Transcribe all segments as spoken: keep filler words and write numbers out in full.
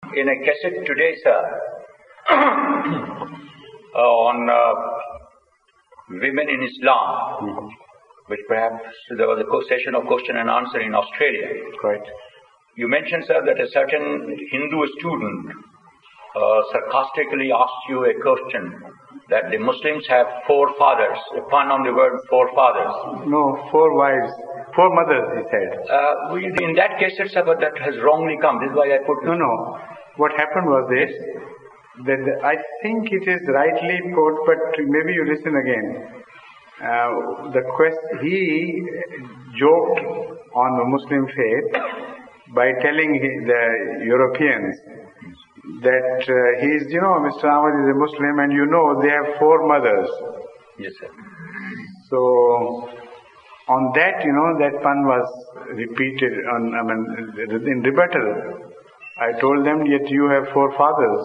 in a cassette today, sir, uh, on uh, women in Islam, Mm-hmm. which perhaps there was a session of question and answer in Australia. Right. You mentioned, sir, that a certain Hindu student uh, sarcastically asked you a question that the Muslims have four fathers, a pun on the word four fathers. No, four wives, four mothers, he said. Uh, we, in that case, sir, but that has wrongly come. This is why I put No, no. What happened was this, that I think it is rightly put, but maybe you listen again. Uh, the quest, he joked on the Muslim faith by telling the Europeans that uh, he is, you know, Mister Ahmad is a Muslim and you know they have four mothers. Yes, sir. So, on that, you know, that pun was repeated on, I mean, in rebuttal. I told them, yet you have four fathers.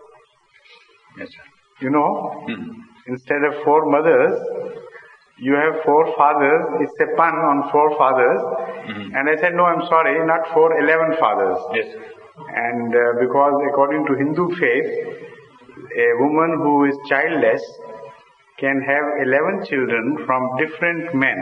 Yes, sir. You know, Hmm. instead of four mothers, you have four fathers. It's a pun on four fathers. Mm-hmm. And I said, no, I'm sorry, not four, eleven fathers. Yes. And uh, because according to Hindu faith, a woman who is childless can have eleven children from different men.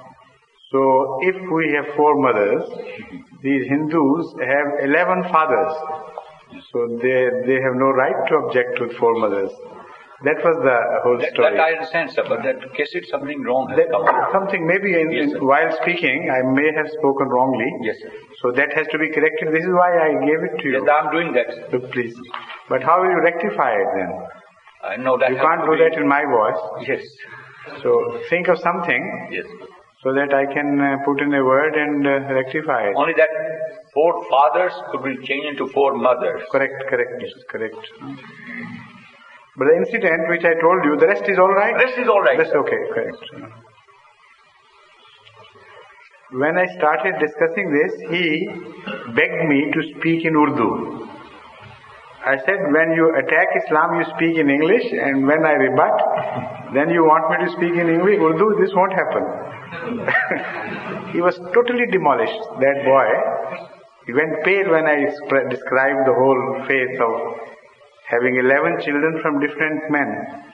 So if we have four mothers, these Hindus have eleven fathers. So they they have no right to object with four mothers. That was the whole That, story. that I understand, sir, but that case it something wrong has That- come. something maybe in, Yes, in, sir. while speaking I may have spoken wrongly. Yes, sir. So that has to be corrected. This is why I gave it to you. Yes, I'm doing that. So please. But how will you rectify it then? I know that. You has can't to do be- that in my voice. Yes. So think of something Yes. so that I can uh, put in a word and uh, rectify it. Only that four fathers could be changed into four mothers. Correct, correct, correct. But the incident which I told you, the rest is all right? Rest is all right. That's okay, correct. When I started discussing this, he begged me to speak in Urdu. I said, when you attack Islam, you speak in English, and when I rebut, then you want me to speak in English, Urdu, this won't happen. He was totally demolished, that boy. He went pale when I described the whole faith of having eleven children from different men.